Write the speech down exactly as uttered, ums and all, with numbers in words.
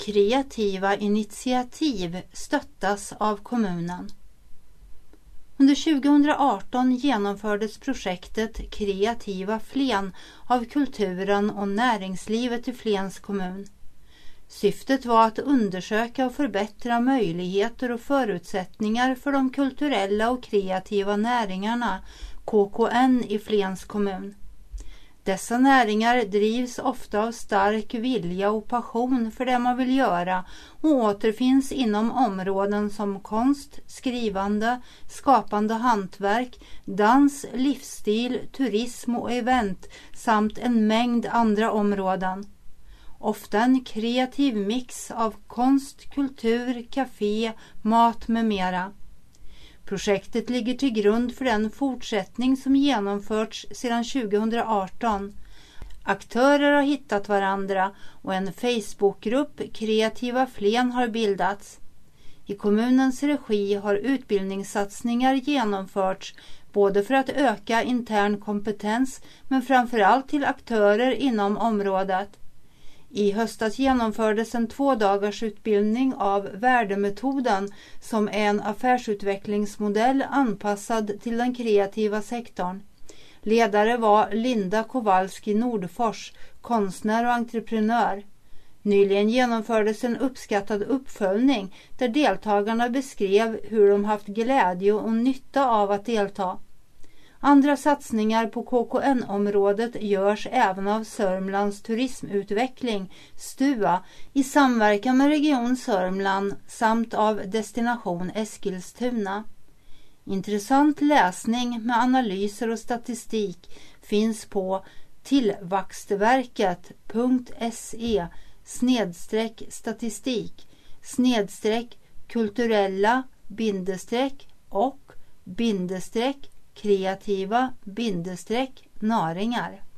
kreativa initiativ stöttas av kommunen. Under tjugohundraarton genomfördes projektet Kreativa Flen av kulturen och näringslivet i Flens kommun. Syftet var att undersöka och förbättra möjligheter och förutsättningar för de kulturella och kreativa näringarna K K N i Flens kommun. Dessa näringar drivs ofta av stark vilja och passion för det man vill göra och återfinns inom områden som konst, skrivande, skapande hantverk, dans, livsstil, turism och event samt en mängd andra områden. Ofta en kreativ mix av konst, kultur, café, mat med mera. Projektet ligger till grund för den fortsättning som genomförts sedan tjugohundraarton. Aktörer har hittat varandra och en Facebookgrupp Kreativa Flen har bildats. I kommunens regi har utbildningssatsningar genomförts både för att öka intern kompetens men framförallt till aktörer inom området. I höstas genomfördes en tvådagars utbildning av värdemetoden som är en affärsutvecklingsmodell anpassad till den kreativa sektorn. Ledare var Linda Kowalski Nordfors, konstnär och entreprenör. Nyligen genomfördes en uppskattad uppföljning där deltagarna beskrev hur de haft glädje och nytta av att delta. Andra satsningar på K K N-området görs även av Sörmlands turismutveckling, STUA, i samverkan med Region Sörmland samt av Destination Eskilstuna. Intressant läsning med analyser och statistik finns på tillväxtverket punkt se snedstreck statistik snedstreck kulturella bindestreck och bindestreck kreativa bindestreck naringar.